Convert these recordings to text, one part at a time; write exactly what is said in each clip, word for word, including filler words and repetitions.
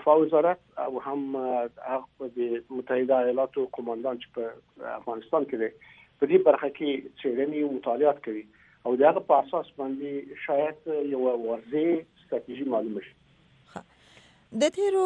دفاع وزارت او هم هغه د متحده ایالاتو قوماندان چې په افغانستان کې دی په دې برخه کې څېړنې او مطالعات کوي او دغه په اساس باندې شاید یو واضح ستراتیژي معلومه شي. د تیرو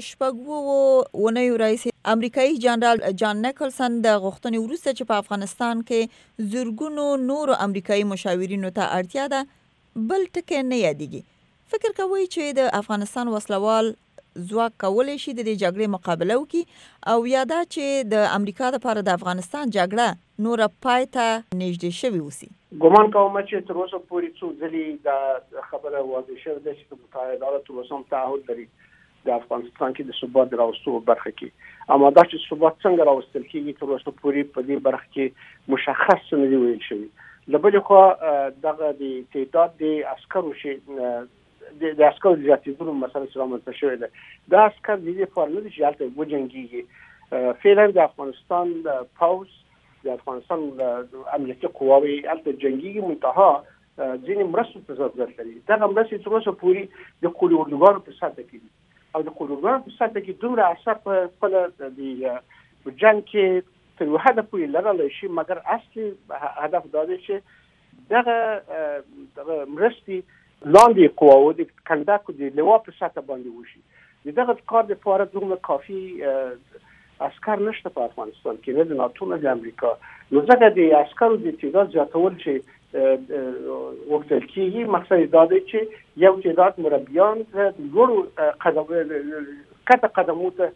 شپږو ونیو رئیس امریکایي جنرال جان نیکلسن د غوښتنې وروسته چې په افغانستان کې زرګونو نورو امریکایي مشاورینو ته اړتیا ده بل ټکی نه یادېږي. فکر کوي چې د افغانستان وسلوال ځواک کولی شي د دې جګړې مقابله وکړي او یا دا چې د امریکا لپاره د افغانستان جګړه نوره پای ته نږدې شوې اوسي؟ ګمان کوم چې تر اوسه پورې څو ځلې دا خبره واضح شوه ده چې متحده ایالاتو اوس هم تعهد لري د افغانستان کې د ثبات راوستو برخه کې، اما دا چې ثبات څنګه راوستل کېږي تر اوسه پورې په دې برخه کې مشخص نه دی ویل شوی. له بلې خوا دغه د تعداد د عسکرو شي د عسکرو د زیاتېدلو مسله چې رامنځته شوې ده، دا عسکر د دې لپاره نه دي چې هلته وجنګېږي. فعلا د افغانستان پوځ د افغانستان امنیتي قواوې هلته جنګېږي، منتها ځینې مرستو ته ضرورت لري. دغه مرستې تر اوسه پورې د قولي اردوګانو په سطحه کې دي او د قولي اردوګانو په سطحه کې دومره اثر په خپله د جنګ کې تر یو حده پورې لرلی شي، مګر اصلي هدف دا دی چې دغه مرستې لاندې قواو د کنډک د لوا په سطحه باندې وشي. د دغه کار لپاره دومره کافي عسکر نشته په افغانستان کې، نه د ناتو نه د امریکا. نو ځکه د عسکرو د تعداد زیاتول چې وکتل کېږي، مقصد دا دی چې یو تعداد مربیان لوړو قدمونو کته قدمو ته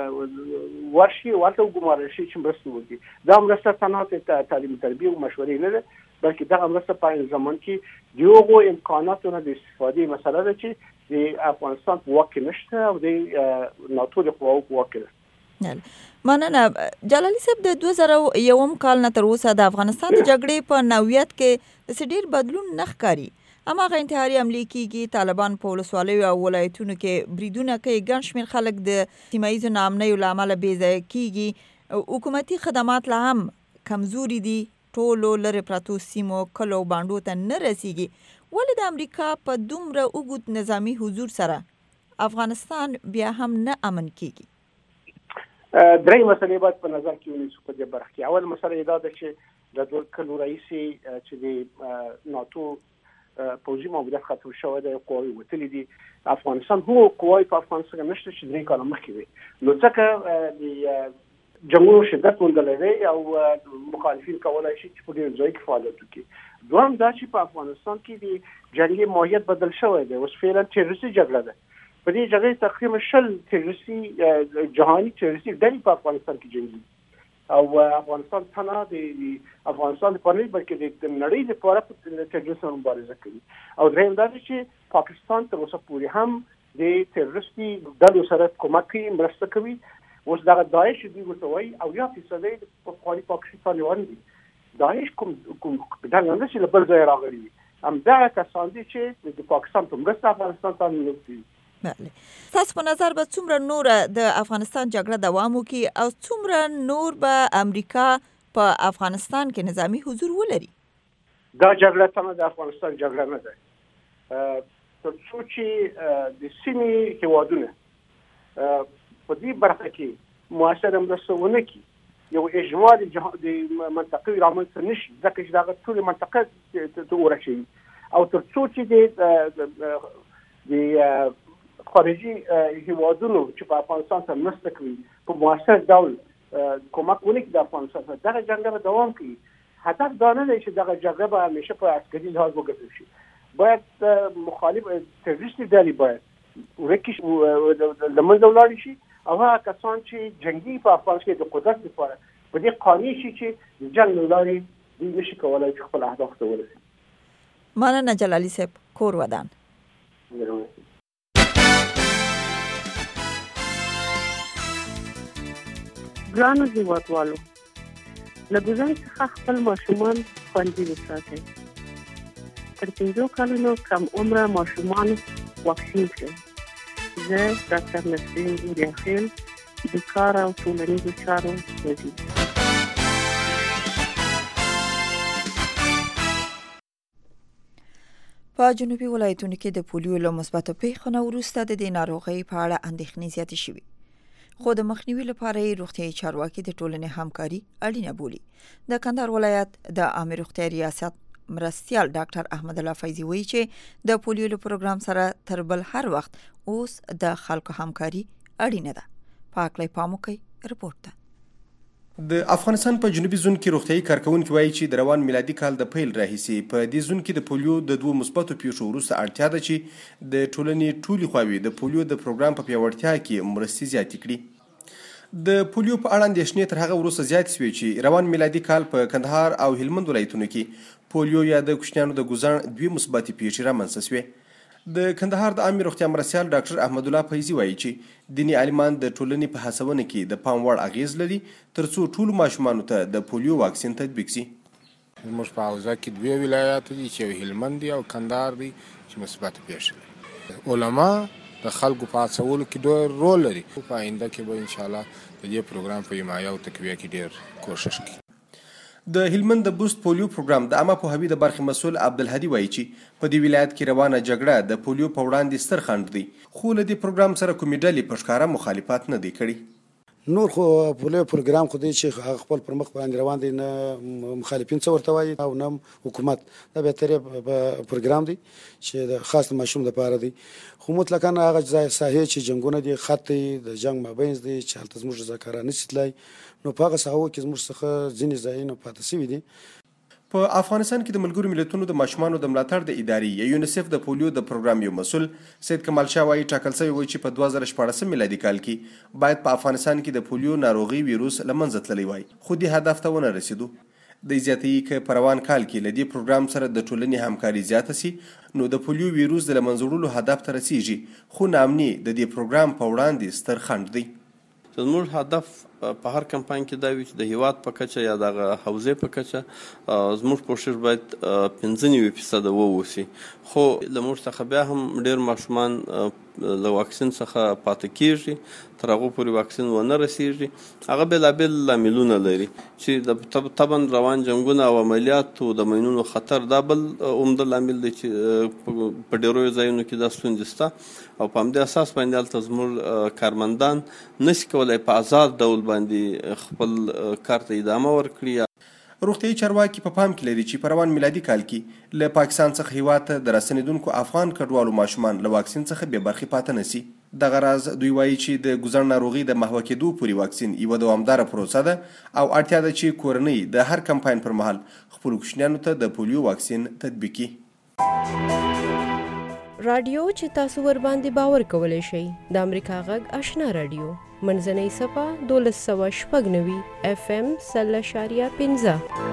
ورشي او هلته وګمارل شي چې مرسته وکړي. دا مرسته تنها تعلیم تربیه او مشورې نه ده، بلکې دغه مرسته په این زمان کې د هغو امکاناتو نه د استفادې مسله ده چې د افغانستان په واک کې نشته او د ناتو د قواو په واک کې ده. مننه. جلالي صاحب، د دوه زره یوم کال نه تر اوسه د افغانستان د جګړې په نوعیت کې داسې ډېر بدلون نه ښکاري. هماغه انتحاري حملې کېږي، طالبان په ولسوالیو او ولایتونو کې بریدونه کوي، ګڼ شمېر خلک د سیمه ییزو ناامنیو له امله بې ځایه کېږي، حکومتي خدمات لا هم کمزوري دي، ټولو لرې پرتو سیمو کلو بانډو ته نه رسیږي. ولې د امریکا په دومره اوږد نظامي حضور سره افغانستان بیا هم نه امن کېږي؟ درې مسلې باید په نظر کې ونیسو په دې برخه کې. اول مسله دا ده چې د دوه کلو رئیسي چې د ناتو پوځي موجودیت ختم شوی دی، قواوې وتلي دي. افغانستان هو قواوې په افغانستان کې نشته چې درې کاله مخکې وي، نو ځکه د جنګونو شدت موندلی دی او مخالفین کولی شي چې په ډېر ځای کې فعالیت وکړي. دوهم دا چې په افغانستان کې د جنګي ماهیت بدل شوی دی، اوس فعلا تروریستي جګړه ده. په دې جګړې تقریبا شل تروریستي جهاني تروریستي ډلې په افغانستان کې جنګي او افغانستان تنها د افغانستان لپاره نه بلکې د نړۍ لپاره په تروریزم مبارزه کوي. او درېیم دا دی چې پاکستان تر اوسه پورې هم د تروریستي ډلو سره کومک کوي، مرسته کوي. اوس دغه داعش دوی ورته وایي اویا فیصده د پخواني پاکستانیان دي. داعش کوم کوم ډله نه چې له بل ځایه راغلي وي، همدغه کسان دي چې د پاکستان په مرسته افغانستان ته ننوتلي دي. بله. تاسو په نظر به څومره نور د افغانستان جګړه دوام وکړي او څومره نور به امریکا په افغانستان کې نظامی حضور ولري؟ دا جګړه تنها د افغانستان جګړه نه ده. تر څو چې د سیمې هېوادونه په دې برخه کې مؤثره مرسته ونه کړي، یو اجماع د منطقې رامنځته نه شي، ځکه چې دغه ټولې منطقه ته ورسوي. او تر څو چې د خارجي هیوادونو چې په افغانستان سره مرسته کوي په مؤثر ډول کومک ونه کړي د افغانستان سره، دغه جګړه به دوام کوي. هدف دا نه دی چې دغه جګړه به همیشه په عسکري لحاظ وګټل شي. باید مخالف تروریستي ډلې باید ورکې شي، له منځه ولاړې شي، او هغه کسان چې جنګي په افغانستان کې د قدرت لپاره په دې قانع شي چې د جنګ له لارې دوی نشي کولی چې خپل اهداف ته ورسوي. مننه جلالي صاحب. کور ودان. ګرانو هېوادوالو، له ګزار څخه خپل ماشومان خوندي وساتئ. تر پنځو کلونو کم عمره ماشومان واکسین کړئ. زه ډاکټر نسرین ګوریاخیل، د کار او ټولنیزو چارو وزیر. په جنوبي ولایتونو کې د پولیو له مثبتو پیښو نه وروسته د دې ناروغۍ په اړه اندېښنې زیاتې شوې، خو د مخنیوي لپاره یې روغتیایي چارواکي د ټولنې همکاري اړینه بولي. د کندهار ولایت د عامه روغتیا ریاست مرستیال ډاکټر احمد الله فیضي وایي چې د پولیو له پروګرام سره تر بل هر وخت اوس د خلکو همکاري اړینه ده. پاکلای پاموکي رپورټ ده. د افغانستان په جنوبي زون کې روغتیایي کارکونکي وایي چې د روان میلادي کال د پیل راهیسې په دې زون کې د پولیو د دوه مثبتو پیښو وروسته اړتیا ده چې د ټولنې ټولې خواوې د پولیو د پروګرام په پیاوړتیا کې مرستې زیاتې کړي. د پولیو په اړه اندېښنې تر هغه وروسته زیاتې شوې چې روان میلادي کال په کندهار او هلمند ولایتونو کې پولیو یا د کوچنیانو د ګوزڼ دوه مثبتې پیښې رامنځته شوې. د کندهار د عامه روغتیا مرستیال ډاکټر احمد الله فیضي وایي چې دیني عالمان د ټولنې په هڅونه کې د پام وړ اغیز لري ترڅو ټولو ماشومانو ته د پولیو واکسین تطبیق شي. زموږ په حوزه کې دوه ولایات دي چې هلمند او کندهار دي چې مثبت پیښې لري. علما د خلکو په هڅولو کې ډېر رول لري. په آینده کې به ان شاء الله د دې پروګرام په حمایه او تقویه کې ډېر کوشش کوي. د هلمند د بوست پولیو پروګرام د عامه پوهاوي د برخې مسؤل عبدالهادي وایي چې په دې ولایت کې روانه جګړه د پولیو په وړاندې ستر خنډ دی، خو له دې پروګرام سره کومې ډلې په ښکاره مخالفت نه دی کړی. نور خو پولیو پروګرام خو دی چې هغه خپل پر مخ باندې روان دی، نه مخالفین څه ورته وایي او نه حکومت. دا بهترې پروګرام دی چې د خاص ماشوم لپاره دی، خو مطلقاً هغه ساحې چې جنګونه دي خط دی د جنګ مابینځ دی چې هلته زموږ رضاکاران نشي تللی، نو په هغه ساحو کې زموږ څخه ځینې ځایونه پاتې شوي دي. په افغانستان کې د ملګرو ملتونو د ماشومانو د ملاتړ د ادارې یا یونیسف د پولیو د پروګرام یو مسؤل سید کمال شاه وایي ټاکل شوی و چې په دوه زره شپاړسم میلادي کال کې باید په افغانستان کې د پولیو ناروغي ویروس له منځه تللی وای، خو دې هدف ته ونه رسیدو. د زیاتې کې په روان کال کې له دې پروګرام سره د ټولنې همکاري زیاته سي نو د پولیو ویروس د له منځه وړلو هدف ته رسیږي، خو ناامني د دې پروګرام په وړاندې ستر خنډ دی. زموږ هدف په هر کمپاین کې دا وي چې د هیواد په کچه یا دغه حوزې په کچه زموږ کوشش باید پنځه نوي فیصده واوسي، خو له موږ څخه بیا هم ډېر ماشومان له واکسین څخه پاتې کېږي، تر هغو پورې واکسین ونه رسېږي. هغه بېلابېل لاملونه لري چې طبعا روان جنګونه او عملیاتو د ماینونو خطر دا بل عمده لامل دی چې په ډېرو ځایونو کې دا ستونزې شته، او په همدې اساس باندې هلته زموږ کارمندان نشي کولی په آزاد ډول باندې خپل کار ته ادامه ورکړي. روغتیایي چارواکي په پام کې لري چې په روان میلادي کال کې له پاکستان څخه هیواد ته د راستنېدونکو افغان کډوالو ماشومان له واکسین څخه بې برخې پاتې نه سي. دغه راز دوی وایي چې د ګوزڼ ناروغي د محوه کېدو پورې واکسین یوه دوامداره پروسه ده او اړتیا ده چې کورنۍ د هر کمپاین پر مهال خپلو کوچنیانو ته د پولیو واکسین تطبیق کړي. رادیو چې تاسو ور باندې باور کولی شئ د امریکا غږ آشنا رادیو منځنۍ صفه دولس سوه شپږ نوي اف ام سل اشاریه پنځه.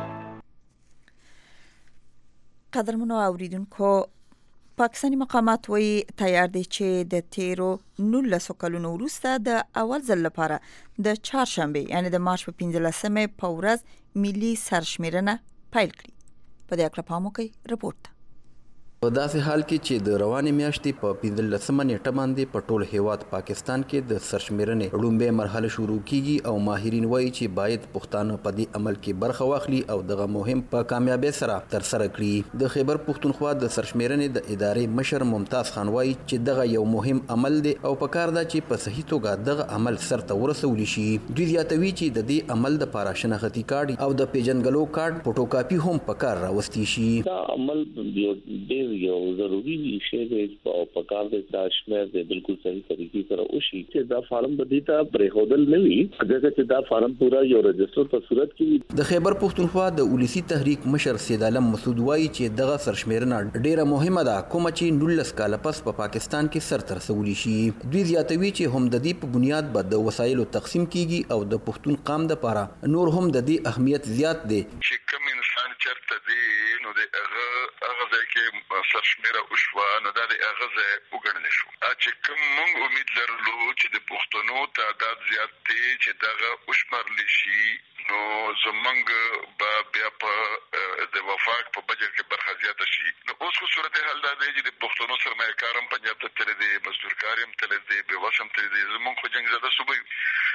قدرمنو اوریدونکو، پاکستانی مقامات وایي تیار دي چې د تیرو نولسو کلونو وروسته د اول ځل لپاره د چهارشنبې یعنی د مارچ په پنځلسمې په ورځ ملي سرشمېرنه پیل کړي. په دې هکله پام وکړئ. رپورټ. په داسې حال کې چې د روانې میاشتې په پنځلسمه نیټه باندې په ټول هیواد پاکستان کې د سرشمېرنې لومړۍ مرحله شروع کیږي او ماهرین وایي چې باید پښتانه په دې عمل کې برخه واخلي او دغه مهم په کامیابۍ سره ترسره کړي. د خیبر پښتونخوا د سرشمېرنې د ادارې مشر ممتاز خان وایي چې دغه یو مهم عمل دی او پکار ده چې په صحیح توګه دغه عمل سرته ورسول شي. دوی زیاتوي چې د دې عمل دپاره شناختي کارت او د پیژنګلو کارت فوټوکاپي هم پکار راوستي شي. دا عمل ډېر یو ضروري شی دی او په کار د تشمیر د بالکل صحیح طریقې سره وشي چې دا فارم بدی ته پرېښودل نه وي، ځکه چې دا فارم پورا یو رجسټر په صورت کې. د خیبر پښتونخوا د ولسی تحریک مشر سید عالم مسعود وایي چې دغه سرشمېرنه ډیره مهمه ده، کومه چې نولس کاله پس په پاکستان کې سر ته رسولی شي. دوی زیاتوي چې هم د دې په بنیاد به د وسایلو تقسیم کیږي او د پښتون قام دپاره نور هم د دې اهمیت زیات دی. چې کوم انسان چرته دی نو د هغه هغه ځای کې سرشمېره وشوه نو دا د هغه ځای وګڼل شو. چې کوم موږ امید لرلو چې د پښتنو تعداد زیات دی چې دغه وشمارلی شي نو زمونږ به بیا په د وفاق په بجټ کې برخه زیاته شي. نو اوس خو صورت حال دا دی چې د پښتنو سرمایه کار هم پنجاب ته تللی دی، مزدور کار هم تللی دی، بېوس هم تللی دی. زمونږ خو جنګ زده صوبه یو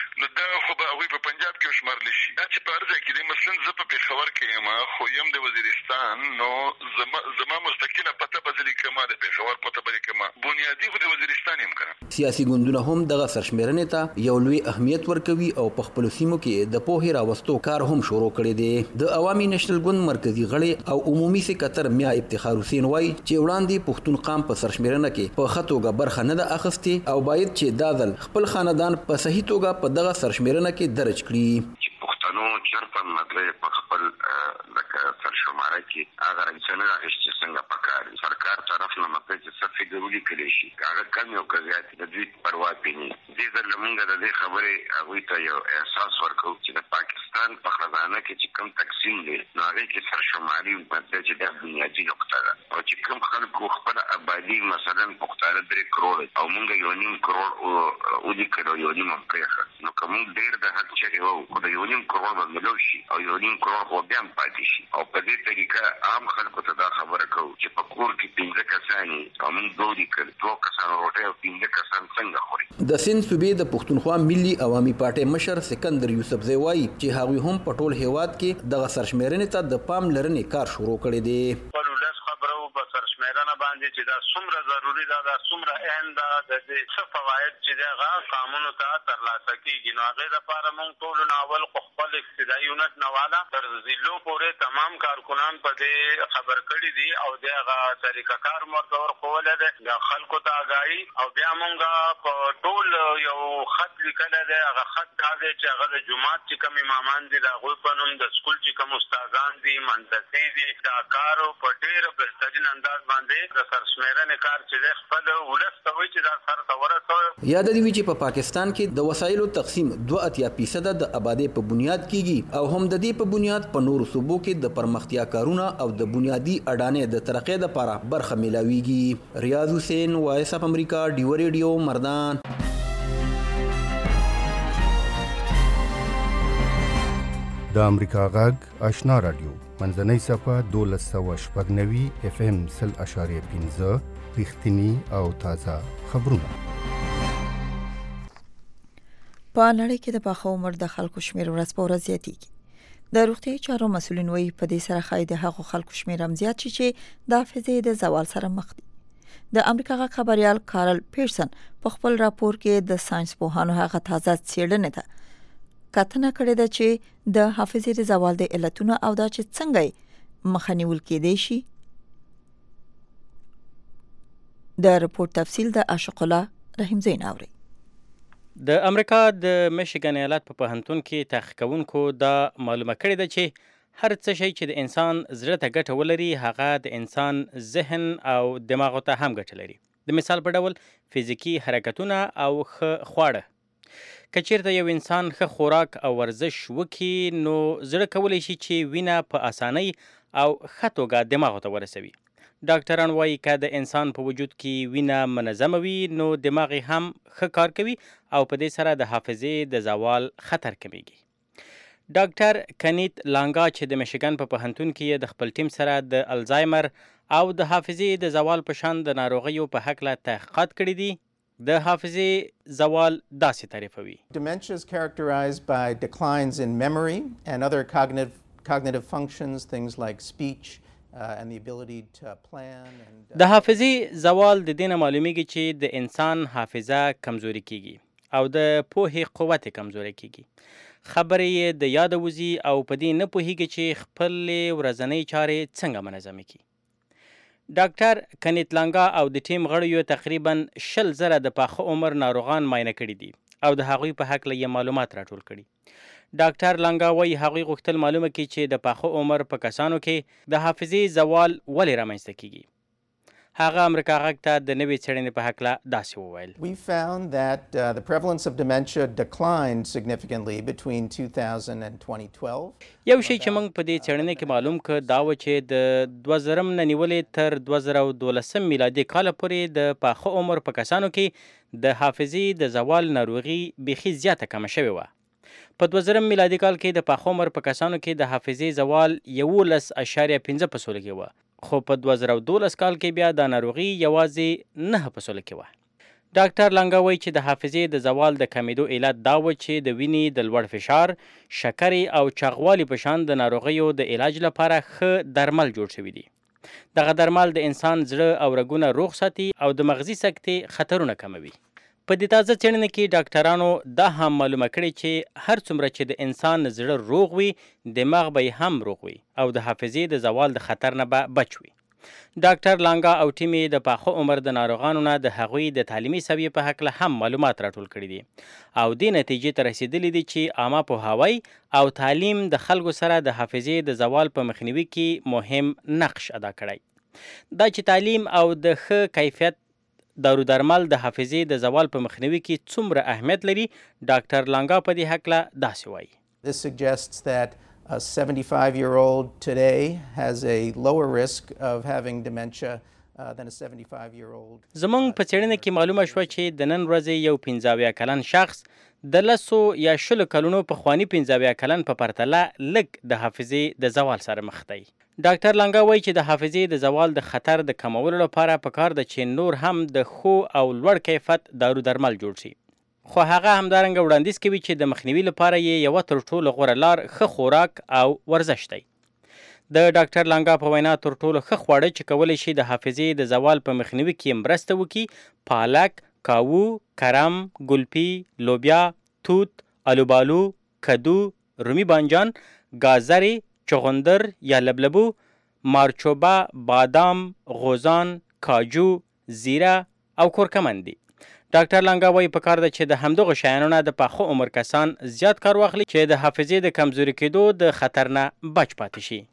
نو دا خو به هغوی په پنجاب کې وشمارلی شي. دا چې په هر ځای کې دی، مثلا زه په پېښور کې یم خو یم د وزیرستان، نو زما زما مستقله پته به زه لیکمه، د پېښور پته به لیکمه، بنیادي خو د وزیرستان یم که نه. سیاسي ګوندونه هم دغه سرشمېرنې ته یو لوی اهمیت ورکوي او په خپلو سیمو کې د پوهې راوستو کار هم شروع کړی دی. د عوامي نېشنل ګوند مرکزي غړی او عمومي سکرټر میا افتخار حسین وایي چې وړاندې پښتون قام په سرشمېرنه کې په ښه توګه برخه نه ده اخیستې او باید چې دا ځل خپل خاندان په صحیح توګه په دغه سرشمېرنه کې درج کړي. پښتنو چېرته مطلب په خپل لکه سرشماره کې هغه رنګ نه راغېږي چې څنګه پکار سرکار طرف نه مطلب چې څه فکر ولیکلی شي، هغه کم یو که زیات د دوی پروا پېني. دې ځل لمونږ د دې خبرې هغوی ته یو احساس ورکوو چې د پاکستان په خزانه کې چې کوم تقسیم دی نو هغې کې سرشماري مطلب چې دا بنیادي نقطه ده، او چې کوم خلکو خپله آبادي مثلا پښتانه درې کروړ او مونږ یو نیم کروړ ولیکل او یو نیم هم پرېښه، نو که مونږ ډېر د حق چغې وو خو د یو نیم کروړ به ملو شي او یو نیم کروړ خو بیا هم پاتې شي. او په دې طریقه عام خلکو ته دا خبره کوو چې په کور کې پنځه کسان او مونږ دوه لیکل، دوه کسان روټۍ او پنځه کسان څنګه خوري. د سند صوبې د پښتونخوا ملي عوامي پارټۍ مشر سکندر یوسفزی وایي چې هغوی هم په ټول هیواد کې دغه سرشمېرنې ته د پاملرنې کار شروع کړی دی. باندې چې دا څومره ضروري ده، دا څومره اهم ده، د دې څه فواید چې د هغه قانونو ته ترلاسه کېږي. نو هغې دپاره موږ ټولو نه اول خو خپل ابتدایي یونټ نه والا تر ضلعو پورې تمام کارکنان په دې خبر کړي دي او د هغه طریقه کار مو ورته ورښولی دی، د خلکو ته اګاهي. او بیا موږ په ټول یو خط لیکلی دی، هغه خط دا دی چې هغه د جومات چې کوم امامان دي د هغوی په نوم، د سکول چې کوم استادان دي، مدرسې دي، دا کار په ډېر بهترین انداز باندې د سرشمېرنې کار چې دی خپل ولس ته وایي چې دا سر ته ورسوي. یاد دې وي چې په پاکستان کې د وسایلو تقسیم دوه اتیا فیصده د آبادۍ په بنیاد کېږي او هم د دې په بنیاد په نورو صوبو کې د پرمختیا کارونه او د بنیادي اډانې د ترقۍ لپاره برخه میلاویږي. ریاض حسین، وایس اف امریکا، ډیو ریډیو، مردان. د امریکا غږ آشنا رادیو منځنۍ صفحه دولس سوه شپږ نوي اف ام سل اشاریه پنځه رښتیني او تازه خبرونه. په نړۍ کې د پاخه عمر د خلکو شمېر ورځ په ورځ زیاتېږي. د روغتیايي چارو مسؤلین وایي په دې سره ښایي د هغو خلکو شمېر هم زیات شي چې د حافظې د زوال سره مخ دي. د امریکا غږ خبریال کارل پیرسن په خپل راپور کې د ساينس پوهانو هغه تازه څېړنې ته کتنه کړې ده چې د حافظې د زوال د علتونو او دا چې څنګه مخه نیول کېدای شي. د رپورت تفصیل د عاشق الله رحیم زین اوري. د امریکا د میشیګن ایالت په پوهنتون کې تحقیق کوونکو دا معلومه کړې ده چې هر څه شی چې د انسان زړه ته ګټه ولري هغه د انسان ذهن او دماغ ته هم ګټه لري. د مثال په ډول فزیکی حرکتونه او ښه خواړه. که چیرته یو انسان ښه خوراک او ورزش وکړي نو زړه کولی شي چې وینه په اسانۍ او ښه توګه دماغ ته ورسوي. ډاکټران وایي که د انسان په وجود کې وینه منظمه وي نو دماغ هم ښه کار کوي او په دې سره د حافظې د زوال خطر کمیږي. ډاکټر کنیت لانګا چې د میشیګن په پوهنتون کې د خپل ټیم سره د الزایمر او د حافظې د زوال په شان د ناروغیو په هکله تحقیقات کړي دي. د حافظې زوال داسې تعریفوي. Dementia is characterized by declines in memory and other cognitive cognitive functions, things like speech uh, and the ability to plan and uh, د حافظې زوال د دې نه معلومیږي چې د انسان حافظه کمزوري کیږي او د پوهې قوت کمزوري کیږي. خبرې یې د یاد وځي او په دې نه پوهیږي چې خپل ورځنۍ چارې څنګه منظم کړي. ډاکټر کنیت لانګا او د ټیم غړیو تقریبا شل زره د پاخه عمر ناروغان معاینه کړي دي او د هغوی په هکله یې معلومات راټول کړي. ډاکټر لانګا وایي هغوی غوښتل معلومه کړي چې د پاخه عمر په کسانو کې د حافظې زوال ولې رامنځته کیږي. هغه امریکا غږ ته د نوې څېړنې په هکله داسې وویل. We found that uh, the prevalence of dementia declined significantly between two thousand and twenty twelve. یو شی چې موږ په دې څېړنې کې معلوم کړ دا و چې د دوه زرم نه نیولې تر دوه زره او دولسم میلادي کاله پورې د پاخه عمر په کسانو کې د حافظې د زوال ناروغي بیخي زیاته کمه شوې وه. په دوه زرم میلادي کال کې د پاخه عمر په کسانو کې د حافظې زوال یولس اشاریه پنځه په سلو کې وه، خو په دوه زره او دولس کال کې بیا دا ناروغي یوازې نه په سلو کې وه. ډاکټر لانګا وایي چې د حافظې د زوال د کمیدو علت دا و چې د وینې د لوړ فشار، شکرې او چاغوالي په شان د ناروغیو د علاج لپاره ښه درمل جوړ شوي دي. دغه درمل د انسان زړه او رګونه روغ ساتي او د مغزي سکتې خطرونه کموي. په دې تازه څېړنه کې ډاکټرانو دا هم معلومه کړې چې هر څومره چې د انسان زړه روغ وي، دماغ به یې هم روغ وي او د حافظې د زوال د خطر نه به بچ وي. ډاکټر لانګا او ټیم یې د پاخه عمر د ناروغانو نه د هغوی د تعلیمي سویې په هکله هم معلومات راټول کړي دي او دې نتیجې ته رسېدلي دي چې عامه پوهاوی او تعلیم د خلکو سره د حافظې د زوال په مخنیوي کې مهم نقش ادا کړی. دا چې تعلیم او د ښه کیفیت دارو درمل د حافظې د زوال په مخنیوي کې څومره اهمیت لري، ډاکټر لانګا په دې هکله داسې وایي. This suggests that a seventy-five-year-old today has a lower risk of having dementia uh, than a seventy-five-year-old. زمونږ په څېړنه کې معلومه شوه چې د نن ورځې یو پنځه اویا کلن شخص د لسو یا شلو کلونو پخواني پنځه اویا کلن په پرتله لږ د حافظې د زوال سره مخ دی. ډاکټر لانګا وایي چې د حافظې د زوال د خطر د کمولو لپاره پکار ده چې نور هم د ښو او لوړ کیفیت دارو درمل جوړ شي. خو هغه همدارنګه وړاندیز کوي چې د مخنیوي لپاره یې یوه تر ټولو غوره لار ښه خوراک او ورزش دی. د ډاکټر لانګا په وینا تر ټولو ښه خواړه چې کولی شي د حافظې د زوال په مخنیوي کې مرسته وکړي پالک، کاوو، کرم، ګلپي، لوبیا، توت، الوبالو، کدو، رومي بانجان، گازرې، چغندر یا لبلبو، مارچوبه، بادام، غوزان، کاجو، زیره او کورکمن دي. ډاکټر لانګا وایي پکار ده چې د همدغو شیانو نه د پاخه عمر کسان زیات کار واخلي چې د حافظې د کمزوري کېدو د خطر نه بچ پاتې شي.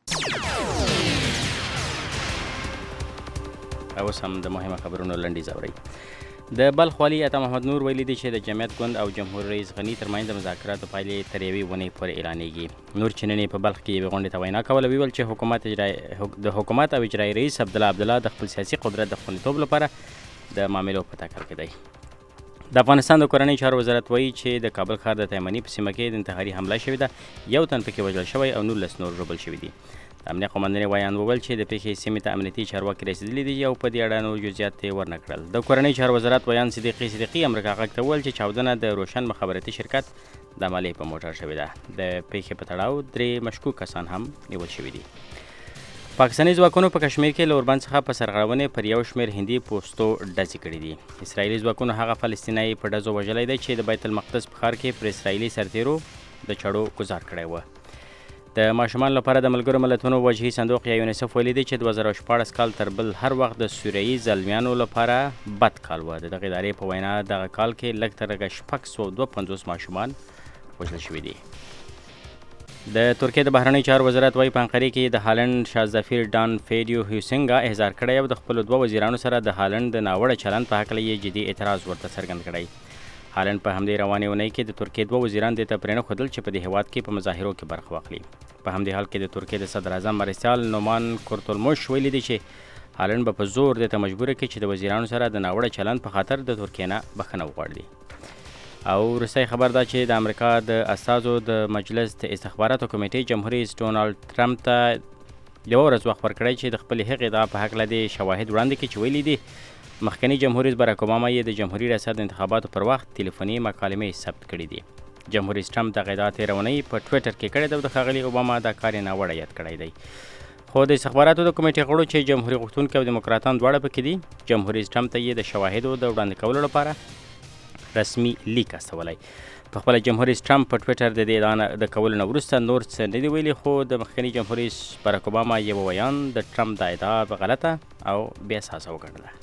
اوس هم د مهمه خبرونو لنډیز اورئ. د بلخ والي عطا محمد نور ویلي دي چې د جمعیت ګوند او جمهور رئیس غني ترمنځ د مذاکراتو پایلې تر یوې ونې پورې اعلانېږي. نور چې نن په بلخ کې یوې غونډې ته وینا کوله ویل چې حکومت اجرایي د حکومت او اجرایي رئیس عبدالله عبدالله د خپل سیاسي قدرت د خوندیتوب لپاره د معاملو په ټکر کې دی. د افغانستان د کورنۍ چارو وزارت وایي چې د کابل ښار د تیمني په سیمه کې د انتحاري حمله شوې ده، یو تن پکې وژل شوی او نولس نور ژوبل شوي دي. د امنیه قوماندانې ویان وویل چې د پیښې سیمې ته امنیتي چارواکي رسېدلي دي او په دې اړه نور جزئیات یې ورنه کړل. د کورنۍ چارو وزارت ویان صدیقي صدیقي امریکا غږ ته وویل چې چاودنه د روشن مخابراتي شرکت د مالې په موټر شوې ده. د پیښې په تړاو درې مشکوک کسان هم نیول شوي دي. پاکستاني ځواکونو په کشمیر کې له اوربند څخه په سرغړونې پر یو شمېر هندي پوستو ډزې کړي دي. اسرائیلي ځواکونو هغه فلسطینی په ډزو وژلی دی چې د بیت المقدس په ښار کې پر اسرائیلي سرتیرو د چړو ګزار کړی و. د ماشومانو لپاره د ملګرو ملتونو وجهي صندوق یا یونیسف ویلي دی چې دوه زره شپاړس کال تر بل هر وخت د سوریایي زلمیانو لپاره بد کال و. د دغې ادارې په وینا دغه کال کې لږ تر لږه شپږ سوه دوه پنځوس ماشومان وژل شوي دي. د ترکیې د بهرنیو چارو وزارت وایي په انقرې کې د هالند شاهزفیر ډان فیډیو هیوسینګا احضار کړی او د خپلو دوه وزیرانو سره د هالند د ناوړه چلند په هکله یې جدي اعتراض ورته څرګند کړی. هالند په همدې روانې اونۍ کې د ترکیې دوه وزیران دې ته پرېنښودل چې په دې هېواد کې په مظاهرو کې برخه واخلي. په همدې حال کې د ترکیې د صدر اعظم مرسیال نومان کورتولموش ویلي دی چې هالند به په زور دې ته مجبوره کړي چې د وزیرانو سره د ناوړه چلند په خاطر د ترکیې نه بخښنه وغواړي. او وروستی خبر دا چې د امریکا د استازو د مجلس د استخباراتو کمیټې جمهور رئیس ډونالډ ټرمپ ته یوه ورځ وخت ورکړی چې د خپلې هغې ادعا په هکله د شواهد وړاندې کړي چې ویلي دي مخکني جمهور رئیس باراک اوباما یې د جمهوري ریاست د انتخاباتو پر وخت تلیفوني مکالمې ثبت کړي دي. جمهور رئیس ټرمپ دغه ادعا تېره اونۍ په ټویټر کې کړې ده او د ښاغلي اوباما دا کار یې ناوړه یاد کړی دی. خو د استخباراتو د کمیټې غړو چې جمهوري غوښتونکي او دیموکراتان دواړه پکې دي، جمهور رئیس ټرمپ ته یې د شواهدو د وړاندې کولو لپاره رسمي لیک استولی. په خپله جمهور رئیس ټرمپ په ټویټر د دې ادعا د کولو نه وروسته نور څه نه دي ویلي، خو د مخکني جمهور رئیس باراک اوباما یوه ویان د ټرمپ دا ادعا غلطه او بې اساسه وګڼله.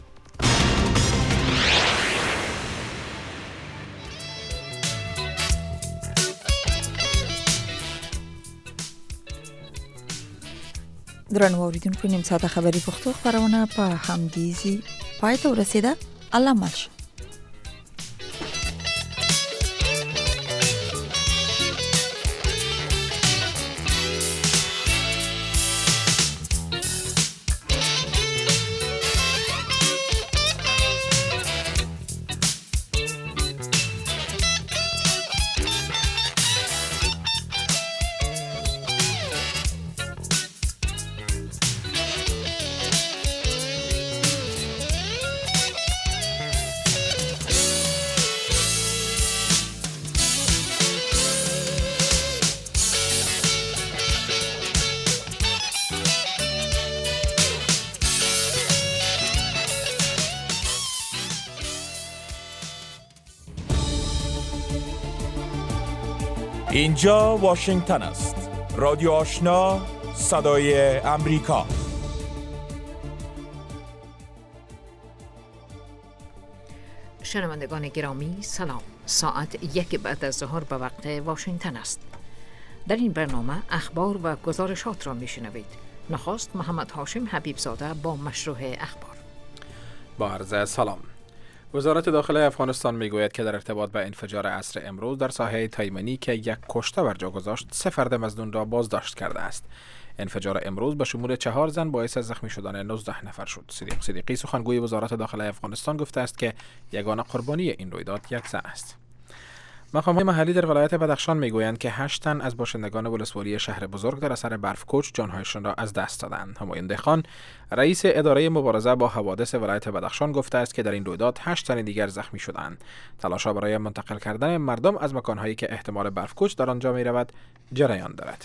درنو اوریدونکو، نیم ساعته خبري پښتو خپرونه په همدې ځای پای ته ورسېده. الله مل شه. اینجا واشنگتن است. رادیو آشنا، صدای امریکا. شنوندگان گرامی سلام. ساعت یک بعد از ظهر به وقت واشنگتن است. در این برنامه اخبار و گزارشات را میشنوید. نخست محمد هاشم حبیب زاده با مشروع اخبار. با عرض سلام. وزارت داخله افغانستان میگوید که در ارتباط به انفجار عصر امروز در ساحه تایمنی که یک کشته بر جا گذاشت، سه فرد مظنون را بازداشت کرده است. انفجار امروز به شمول چهار زن باعث زخمی شدن نوزده نفر شد. صدیق صدیقی سخنگوی وزارت داخله افغانستان گفته است که یگانه قربانی این رویداد یک زن است. مقام‌های محلی در ولایت بدخشان میگویند که هشت تن از باشندگان ولسوالی شهر بزرگ در اثر برفکوچ جانهایشان را از دست دادند. همایون خان، رئیس اداره مبارزه با حوادث ولایت بدخشان گفته است که در این رویداد هشت تن دیگر زخمی شدند. تلاش‌ها برای منتقل کردن مردم از مکان‌هایی که احتمال برفکوچ در آنجا می‌رود جریان دارد.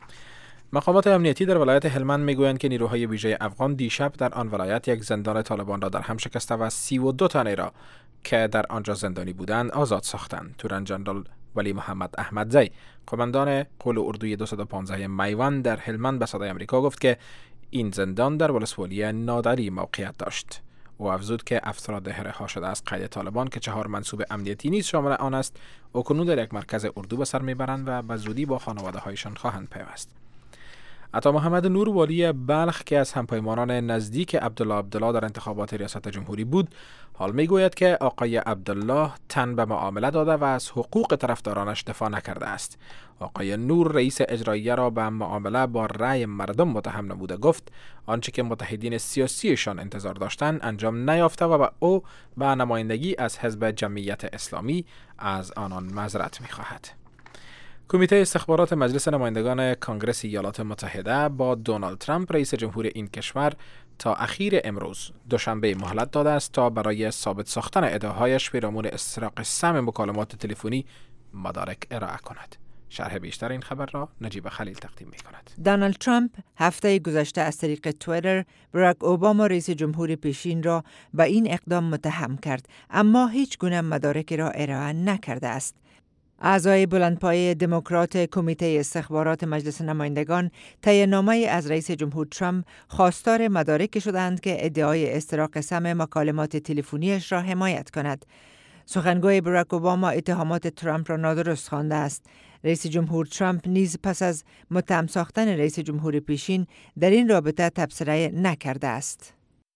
مقامات امنیتی در ولایت هلمند میگویند که نیروهای ویژه افغان دیشب در آن ولایت یک زندان طالبان را در هم شکسته و سی و دو تن را که در آنجا زندانی بودند آزاد ساختند. تورن جنرال ولی محمد احمدزی، قماندان قول اردوی دویست و پانزده میوان در هلمند به صدای آمریکا گفت که این زندان در ولسوالی نادری موقعیت داشت. او افزود که افراد رها شده از قید طالبان که چهار منصوب امنیتی نیز شامل آن است، اکنون در یک مرکز اردو به سر میبرند و به زودی با خانواده هایشان خواهند پیوست. عطا محمد نور والی بلخ که از همپیمانان نزدیک عبدالله عبدالله در انتخابات ریاست جمهوری بود، حال میگوید که آقای عبدالله تن به معامله داده و از حقوق طرفدارانش دفاع نکرده است. آقای نور رئیس اجراییه را به معامله با رأی مردم متهم نموده گفت آنچه که متحدین سیاسیشان انتظار داشتند انجام نیافته و به او به نمایندگی از حزب جمعیت اسلامی از آنان معذرت میخواهد. کمیته استخبارات مجلس نمایندگان کانگرس ایالات متحده با دونالد ترامپ رئیس جمهور این کشور تا اخیر امروز دوشنبه مهلت داده است تا برای ثابت ساختن ادعاهایش پیرامون استراق سم مکالمات تلفنی مدارک ارائه کند. شرح بیشتر این خبر را نجیب خلیل تقدیم می کند. دونالد ترامپ هفته گذشته از طریق توییتر براک اوباما رئیس جمهور پیشین را به این اقدام متهم کرد، اما هیچ گونه مدارک را ارائه نکرده است. اعضای بلندپایه دموکرات کمیته استخبارات مجلس نمایندگان طی نامه از رئیس جمهور ترامپ خواستار مدارک شدند که ادعای استراق سم مکالمات تلفنیش را حمایت کند. سخنگوی براک اوباما اتهامات ترامپ را نادرست خوانده است. رئیس جمهور ترامپ نیز پس از متهم ساختن رئیس جمهور پیشین در این رابطه تبصره نکرده است.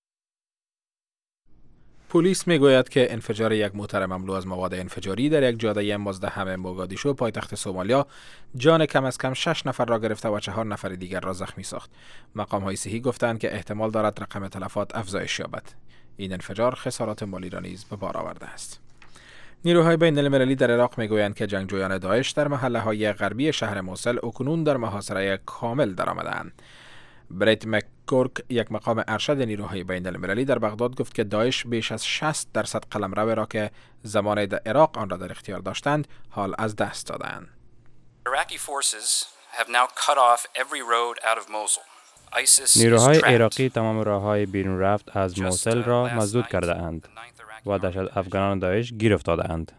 پلیس میگوید که انفجار یک موتر مملو از مواد انفجاری در یک جاده مزدحم موگادیشو پایتخت سومالیا جان کم از کم شش نفر را گرفته و چهار نفر دیگر را زخمی ساخت. مقام‌های صحی گفتند که احتمال دارد رقم تلفات افزایش یابد. این انفجار خسارات مالی را نیز به بار آورده است. نیروهای بین المللی در عراق میگویند که جنگجویان داعش در محله‌های غربی شهر موصل اکنون در محاصره کامل درآمده‌اند. بریت مککورک، یک مقام ارشد نیروهای بین المللی در بغداد گفت که داعش بیش از شصت درصد قلمرو را که زمان در عراق آن را در اختیار داشتند حال از دست دادند. نیروهای عراقی تمام راههای بیرون رفت از موصل را مسدود کرده اند و دهشت افغانان داعش گیر افتاده اند.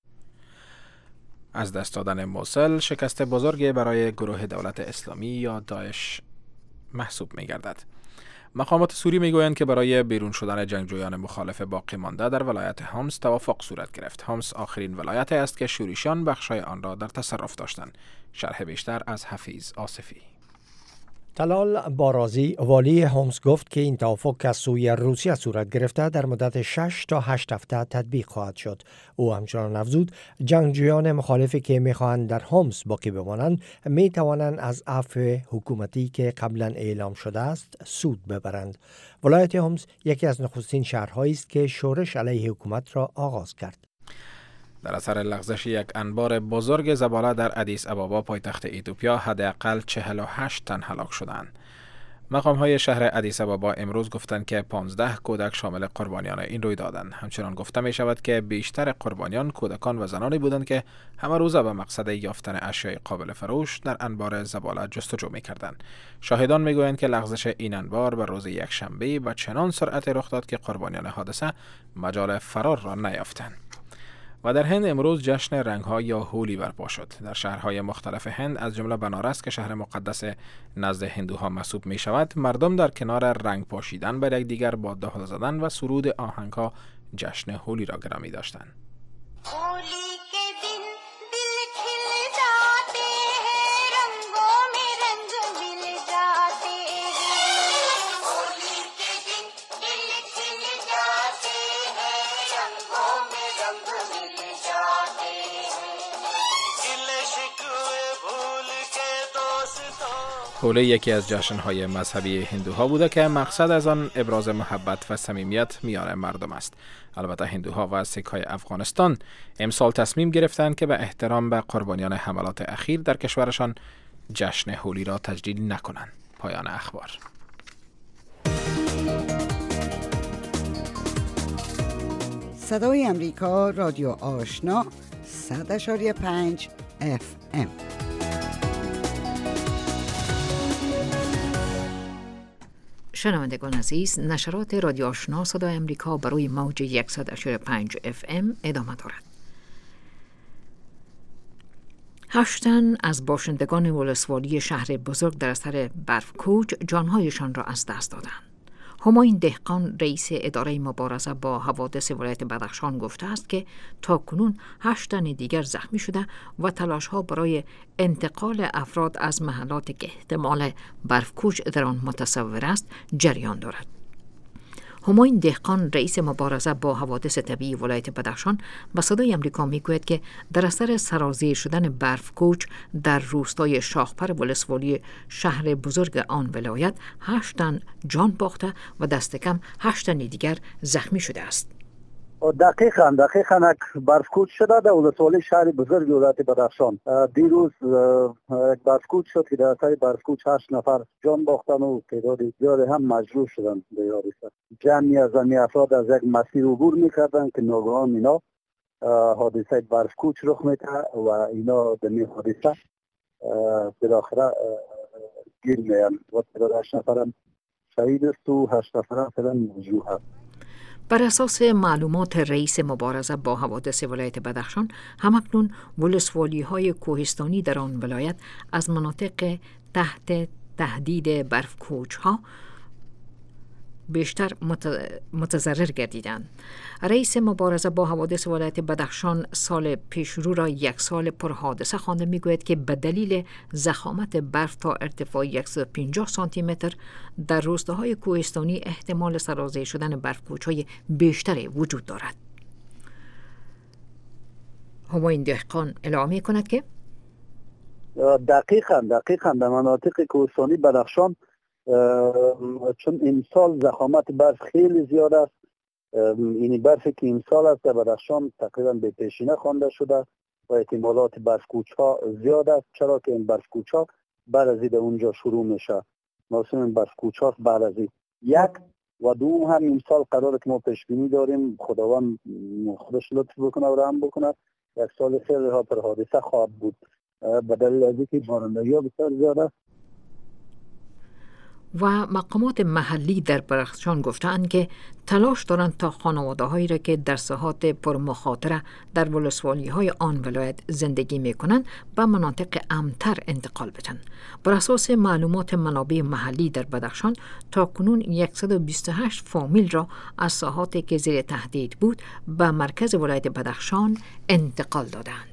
از دست دادن موصل شکست بزرگی برای گروه دولت اسلامی یا داعش محسوب می گردد. مقامات سوری می گویند که برای بیرون شدن جنگجویان مخالف باقی مانده در ولایت هامس توافق صورت گرفت. هامس آخرین ولایت است که شوریشان بخشای آن را در تصرف داشتند. شرح بیشتر از حفیظ آصفی. طلال بارازی والی هومس گفت که این توافق که از سوی روسیه صورت گرفته در مدت شش تا هشت هفته تطبیق خواهد شد. او همچنان افزود جنگجویان مخالفی که میخواهند در هومس باقی بمانند میتوانند از عفو حکومتی که قبلا اعلام شده است سود ببرند. ولایت هومس یکی از نخستین شهرهایی است که شورش علیه حکومت را آغاز کرد. در اثر لغزش یک انبار بزرگ زباله در ادیس ابابا پایتخت ایتوپیا حداقل چهل و هشت تن هلاک شدند. مقام‌های شهر ادیس ابابا امروز گفتند که پانزده کودک شامل قربانیان این رویدادند. همچنان گفته می شود که بیشتر قربانیان کودکان و زنانی بودند که همه روزه به مقصد یافتن اشیاء قابل فروش در انبار زباله جستجو می کردند. شاهدان می گویند که لغزش این انبار به روز یک شنبه با چنان سرعت رخ داد که قربانیان حادثه مجال فرار را نیافتند. و در هند امروز جشن رنگ‌ها یا هولی برپا شد. در شهرهای مختلف هند از جمله بنارس که شهر مقدس نزد هندوها محسوب می شود، مردم در کنار رنگ پاشیدن بر یکدیگر با دهل زدن و سرود آهنگ‌ها جشن هولی را گرامی داشتند. هولی یکی از جشن‌های مذهبی هندوها بوده که مقصد از آن ابراز محبت و صمیمیت میان مردم است. البته هندوها و سیک‌های افغانستان امسال تصمیم گرفتند که به احترام به قربانیان حملات اخیر در کشورشان جشن هولی را تجلیل نکنند. پایان اخبار. صدای امریکا، رادیو آشنا، صد اشاری پنج اف ام. شنوندگان عزیز، نشرات رادیو آشنا صدای امریکا برای موج صد و پنج اف ام ادامه دارد. هشت تن از باشندگان ولسوالی شهر بزرگ در اثر برفکوچ جانهایشان را از دست دادند. همایون دهقان رئیس اداره مبارزه با حوادث ولایت بدخشان گفته است که تاکنون هشت تن دیگر زخمی شده و تلاش‌ها برای انتقال افراد از محلات که احتمال برفکوچ در آن متصور است جریان دارد. همایون دهقان رئیس مبارزه با حوادث طبیعی ولایت بدخشان به صدای امریکا میگوید که در اثر سرازیر شدن برفکوچ در روستای شاخپر ولسوالی شهر بزرگ آن ولایت هشت تن جان باخته و دست کم هشت تن دیگر زخمی شده است. دقیقاً دقیقاً یک برفکوچ شده در ولسوالی شهر بزرگ ولایت بدخشان. دیروز یک برفکوچ شد که در اثر برفکوچ هشت نفر جان باختن و تعداد زیادی هم مجروح شدند. به حادثه جمعی از این افراد از یک مسیر عبور می‌کردند که ناگهان اینا حادثه برفکوچ رخ میده و اینا در این حادثه بالاخره گیر میان و تعداد هشت نفر هم شهید است و هشت نفر هم فعلا مجروح است. بر اساس معلومات رئیس مبارزه با حوادث ولایت بدخشان، همکنون ولسوالی های کوهستانی در آن ولایت از مناطق تحت تهدید برفکوچ ها بیشتر متضرر گردیدند. رئیس مبارزه با حوادث ولایت بدخشان سال پیشرو را یک سال پرحادثه خوانده. میگوید که به دلیل ضخامت برف تا ارتفاع صد و پنجاه سانتی متر در روستاهای کوهستانی احتمال سرازیر شدن برفکوچ‌های بیشتری وجود دارد. همایون دهقان اعلام می‌کند که دقیقاً دقیقاً در مناطق کوهستانی بدخشان چون امسال ضخامت برف خیلی زیاد است، این برفی که امسال است در بدخشان تقریبا به پیشینه خوانده شده و احتمالات برفکوچ ها زیاد است، چرا که این برفکوچ ها بعد از این اونجا شروع میشه. موسم این برفکوچ ها بعد از این یک و دوم هم امسال قراره که ما پیش بینی داریم، خداوند خودش لطف بکنه و رحم بکنه، یک سال خیلی ها پر حادثه خواهد بود به دلیل از اینکه بارندگی ها بسیار زیاد است. و مقامات محلی در بدخشان گفتند که تلاش دارند تا خانواده هایی را که در ساحات پرمخاطره در ولسوالی های آن ولایت زندگی می کنند به مناطق امن‌تر انتقال بدن. بر اساس معلومات منابع محلی در بدخشان تا کنون صد و بیست و هشت فامیل را از ساحاتی که زیر تهدید بود به مرکز ولایت بدخشان انتقال دادند.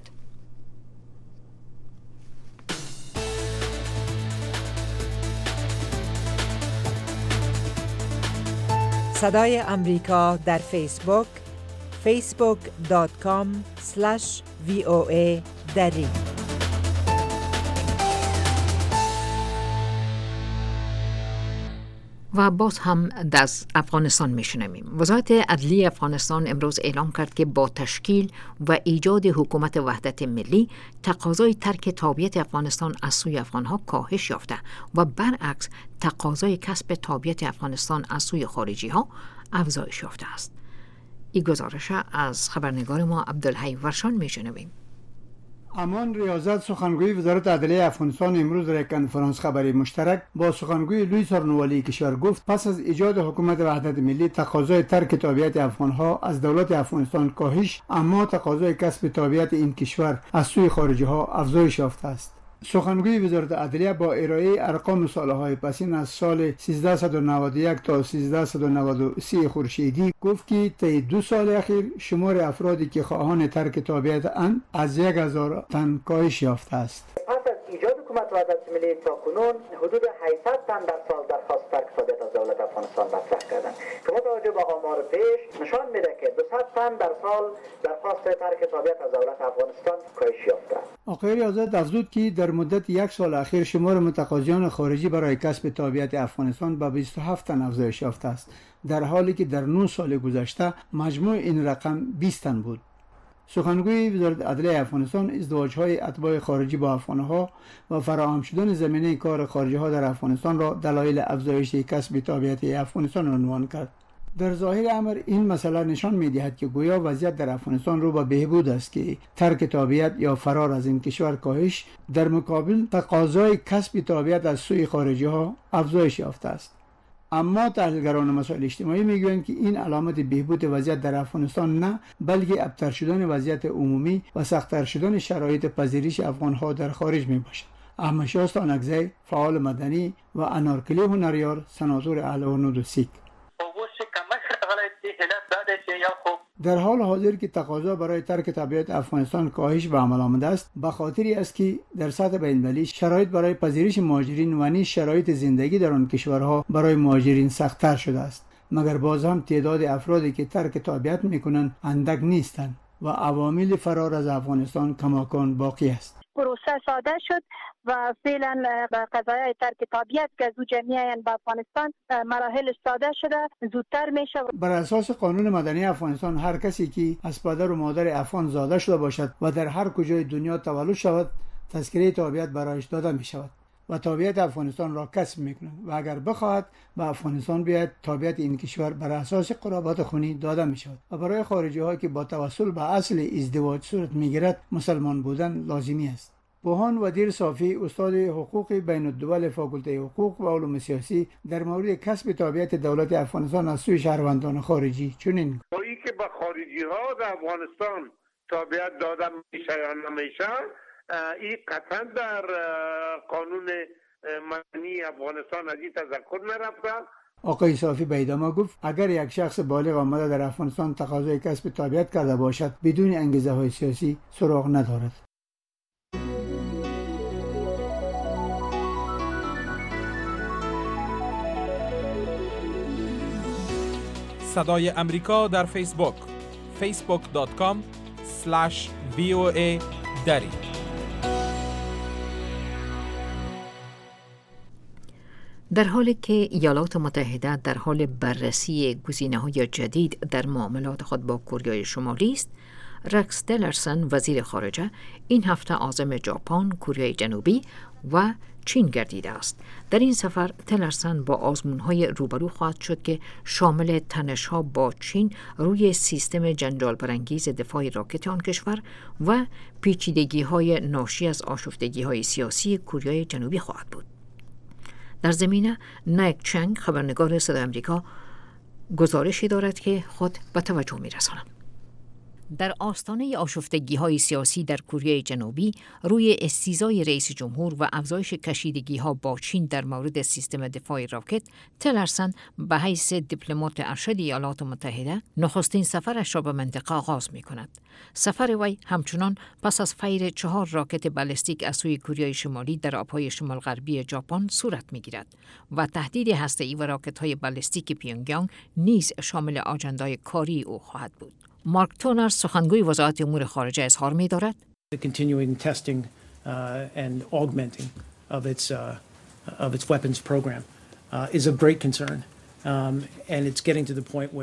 صدای امریکا در فیسبوک فیسبوک دات کام اسلش وی او ای دری. و باز هم از افغانستان میشنویم. وزارت عدلیه افغانستان امروز اعلام کرد که با تشکیل و ایجاد حکومت وحدت ملی تقاضای ترک تابعیت افغانستان از سوی افغانها کاهش یافته و برعکس تقاضای کسب تابعیت افغانستان از سوی خارجی ها افزایش یافته است. این گزارش از خبرنگار ما عبدالحی ورشان میشنویم. امان ریاضت سخنگوی وزارت عدلیه افغانستان امروز در یک کنفرانس خبری مشترک با سخنگوی لوی سارنوالی کشور گفت پس از ایجاد حکومت وحدت ملی تقاضای ترک تابعیت افغانها از دولت افغانستان کاهش، اما تقاضای کسب تابعیت این کشور از سوی خارجی ها افزایش یافته است. سخنگوی وزارت عدلیه با ارائه ارقام سالهای پسین از سال سیزده نود و یک تا سیزده نود و سه خورشیدی گفت که طی دو سال اخیر شمار افرادی که خواهان ترک تابعیت اند از یک هزار تن کاهش یافته است. پس از ایجاد حکومت وحدت ملی تا کنون حدود هشتصد تن در سال درخواست ترک تابعیت از دولت افغانستان مطرح کردند که با توجه به آمار پیش نشان میده که دویست تن در سال درخواست ترک تابعیت از دولت افغانستان کاهش یافته است. آقای ریاضت افزود که در مدت یک سال اخیر شمار متقاضیان خارجی برای کسب تابعیت افغانستان به بیست و هفت تن افزایش یافته است، در حالی که در نه سال گذشته مجموع این رقم بیست تن بود. سخنگوی وزارت عدلیه افغانستان ازدواج‌های اتباع خارجی با افغان‌ها و فراهم شدن زمینه کار خارجی‌ها در افغانستان را دلایل افزایش کسب تابعیت افغانستان عنوان کرد. در ظاهر امر این مسئله نشان می‌دهد که گویا وضعیت در افغانستان رو به بهبود است که ترک تابعیت یا فرار از این کشور کاهش، در مقابل تقاضای کسب تابعیت از سوی خارجی‌ها افزایش یافته است. اما تحلیلگران مسائل اجتماعی میگویند که این علامت بهبود وضعیت در افغانستان نه، بلکه ابتر شدن وضعیت عمومی و سخت‌تر شدن شرایط پذیرش افغان‌ها در خارج میباشد. احمد شاه ستانکزی، فعال مدنی و انارکلی هنریار، سناتور اهل هنود و سیک. در حال حاضر که تقاضا برای ترک تابعیت افغانستان کاهش به عمل آمده است، به خاطری است که در سطح بین‌المللی شرایط برای پذیرش مهاجرین و نیز شرایط زندگی در آن کشورها برای مهاجرین سخت‌تر شده است. مگر باز هم تعداد افرادی که ترک تابعیت می‌کنند اندک نیستند و عوامل فرار از افغانستان کماکان باقی است. پروسه ساده شد و فعلا قضایای ترک تابعیت که زو جمعیان به افغانستان مراحل ساده شده زودتر میشه. بر اساس قانون مدنی افغانستان هر کسی که از پدر و مادر افغان زاده شده باشد و در هر کجای دنیا تولد شود تذکره تابعیت برایش داده می شود و تابعیت افغانستان را کسب میکنند و اگر بخواهد به افغانستان بیاید تابعیت این کشور بر اساس قرابت خونی داده می شود و برای خارجی ها که با توسل به اصل ازدواج صورت میگیرد مسلمان بودن لازمی است. بوهان ودیر صافی، استاد حقوق بین الدول فاکولته حقوق و علوم سیاسی، در مورد کسب تابعیت دولت افغانستان از سوی شهروندان خارجی چنین گویی که به خارجی ها در افغانستان تابعیت داده میشه یا نمیشه، این قطعا در قانون مدنی افغانستان از این تذکر نرفته. آقای صافی به ادامه گفت اگر یک شخص بالغ آمده در افغانستان تقاضای کسب تابعیت کرده باشد بدون انگیزه های سیاسی سراغ ندارد. صدای امریکا در فیسبوک فیسبوک دات کام اسلش وی او ای دری. در حالی که ایالات متحده در حال بررسی گزینه‌های جدید در معاملات خود با کره شمالی است، رکس تیلرسون وزیر خارجه این هفته عازم ژاپن، کره جنوبی و چین گردیده است. در این سفر تیلرسون با آزمون‌های روبرو خواهد شد که شامل تنش‌ها با چین روی سیستم جنجال برانگیز دفاع راکت آن کشور و پیچیدگی‌های ناشی از آشفتگی‌های سیاسی کره جنوبی خواهد بود. در زمینه نایک چنگ، خبرنگار صدای آمریکا، گزارشی دارد که خود به توجه می‌رسانم. در آستانه آشفتگی‌های سیاسی در کره جنوبی روی استیضای رئیس جمهور و افزایش کشیدگی‌ها با چین در مورد سیستم دفاع راکت، تیلرسون به حیث دیپلمات ارشد ایالات متحده نخستین سفرش را به منطقه آغاز می‌کند. سفر وی همچنان پس از فیر چهار راکت بالستیک از سوی کره شمالی در آب‌های شمال غربی ژاپن صورت می‌گیرد و تهدید هسته‌ای و راکت‌های بالستیک پیونگیانگ نیز شامل آجندای کاری او خواهد بود. مارک تونر، سخنگوی وزارت امور خارجه، اظهار می‌دارد The continuing testing uh, and augmenting of its uh, of its weapons program uh, is of great concern, um, and it's getting to the point where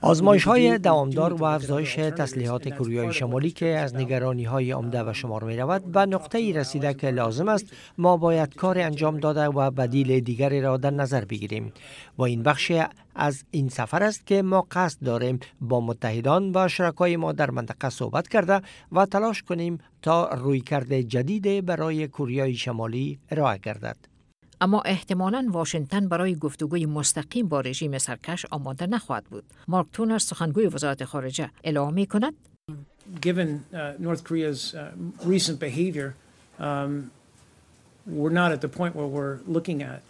آزمایش‌های دوامدار و افزایش تسلیحات کره شمالی که از نگرانی‌های عمده به شمار می‌رود به نقطه‌ای رسیده که لازم است ما باید کار انجام داده و بدیل دیگری را در نظر بگیریم. و این بخش از این سفر است که ما قصد داریم با متحدان و شرکای ما در منطقه صحبت کرده و تلاش کنیم تا رویکرد جدید برای کره شمالی ارائه گردد. اما احتمالاً واشنگتن برای گفتگوی مستقیم با رژیم سرکش آماده نخواهد بود. مارک تونر سخنگوی وزارت خارجه اعلام می‌کند Given uh, North Korea's uh, recent behavior, um, we're not at the point where we're looking at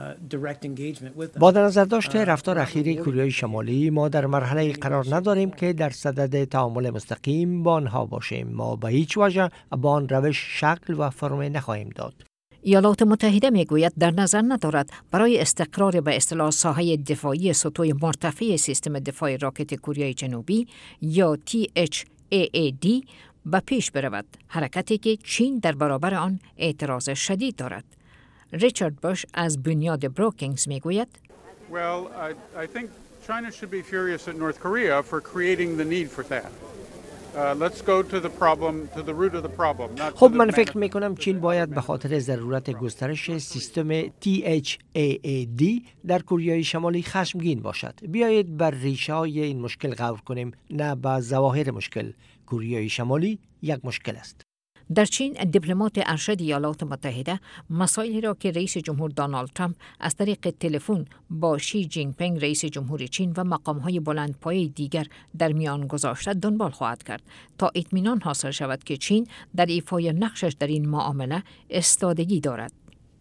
با در نظر داشته رفتار اخیری کره شمالی ما در مرحله قرار نداریم که در صدد تعامل مستقیم با آنها باشیم. ما به هیچ وجه با آن روش شکل و فرم نخواهیم داد. ایالات متحده میگوید در نظر ندارد برای استقرار به اصطلاح ساحه دفاعی سطوح مرتفع سیستم دفاع راکت کره جنوبی یا تی اچ ای ای دی به پیش برود، حرکتی که چین در برابر آن اعتراض شدید دارد. ریچارد باش از بنیاد بروکینگز میگوید Well, I, I think China should be furious at North Korea for creating the need for that. Uh, let's go to the problem, to the root of the problem. خب من فکر میکنم چین باید به خاطر ضرورت گسترش سیستم تی اچ ای ای دی در کره شمالی خشمگین باشد. بیایید بر ریشه های این مشکل غور کنیم، نه به ظواهر مشکل. کره شمالی یک مشکل است. در چین دیپلمات ارشد ایالات متحده مسائلی را که رئیس جمهور دونالد ترامپ از طریق تلفن با شی جین پینگ رئیس جمهور چین و مقام‌های بلندپایه دیگر در میان گذاشته دنبال خواهد کرد تا اطمینان حاصل شود که چین در ایفای نقشش در این معامله استادگی دارد.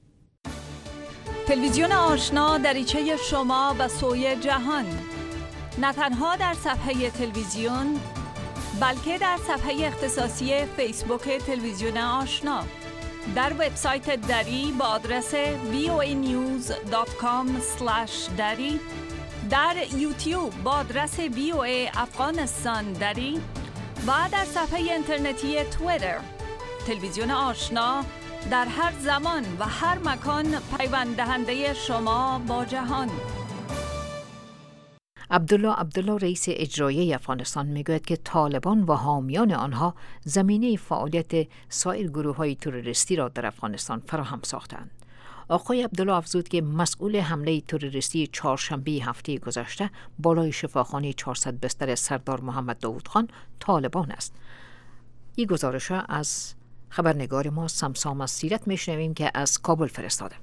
تلویزیون آشنا دریچه شما به سوی جهان، نه تنها در صفحه تلویزیون بلکه در صفحه اختصاصی فیسبوک تلویزیون آشنا، در وبسایت دری با آدرس وی او ای نیوز دات کام اسلش دری، در یوتیوب با آدرس وی او ای افغانستان دری و در صفحه اینترنتی توییتر. تلویزیون آشنا در هر زمان و هر مکان پیوند دهنده شما با جهان. عبدالله عبدالله رئیس اجرایی افغانستان میگوید که طالبان و حامیان آنها زمینه فعالیت سایر گروه‌های تروریستی را در افغانستان فراهم ساختند. آقای عبدالله افزود که مسئول حمله تروریستی چهارشنبه هفته گذشته بالای شفاخانه چهارصد بستر سردار محمد داود خان طالبان است. این گزارش را از خبرنگار ما سمسام از سیرت میشنویم که از کابل فرستاده.